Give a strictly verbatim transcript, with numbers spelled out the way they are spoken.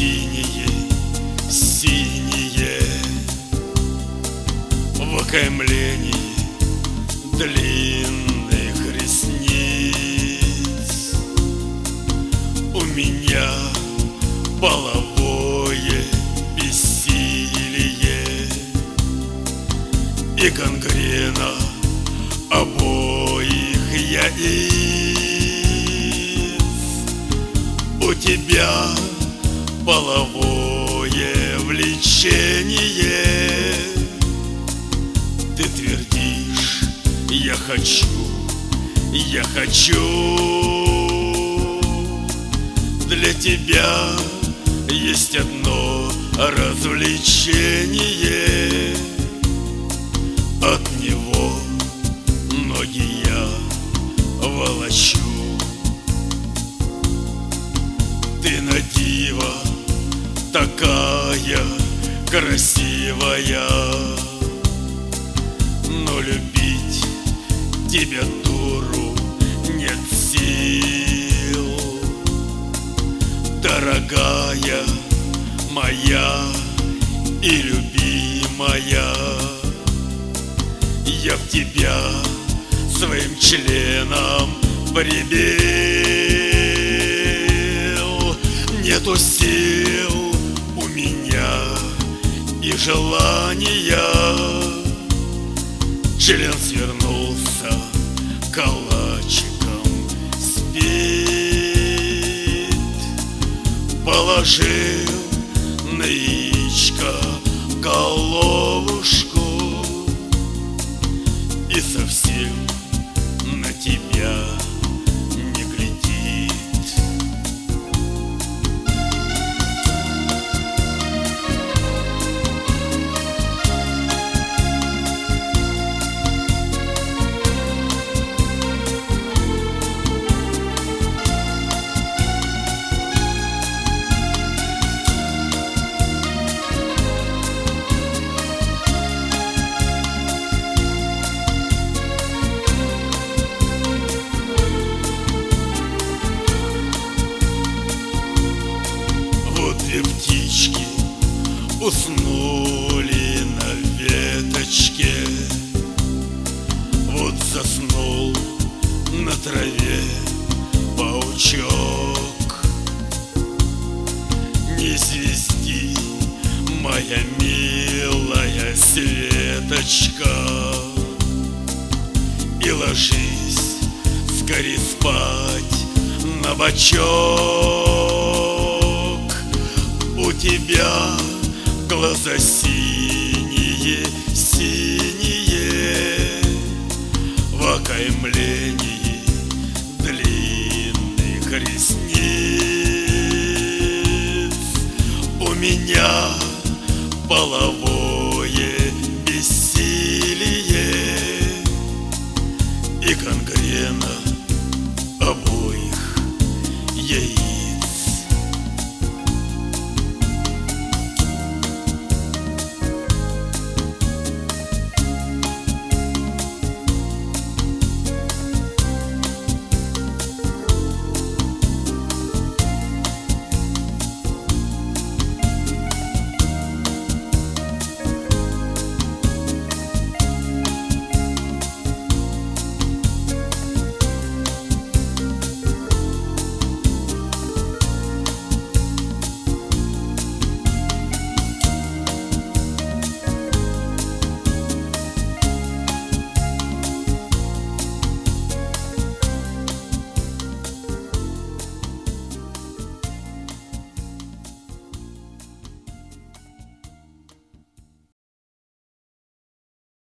синие, синие в окаймлении длинных ресниц. У меня половое бессилие и гангрена обоих яиц. У тебя половое влечение. Ты твердишь: я хочу, я хочу. Для тебя есть одно развлечение. От него ноги я волочу. Ты на диво такая красивая, но любить тебя, дуру, нет сил. Дорогая моя и любимая, я в тебя своим членом прибил. Нету сил у меня и желания. Член свернулся калачиком, спит. Положил нычка головушку и совсем на тебя не глядит. Две птички уснули на веточке. Вот заснул на траве паучок. Не свисти, моя милая Светочка, и ложись скорей спать на бочок. У тебя глаза синие, синие в окаймлении длинных ресниц. У меня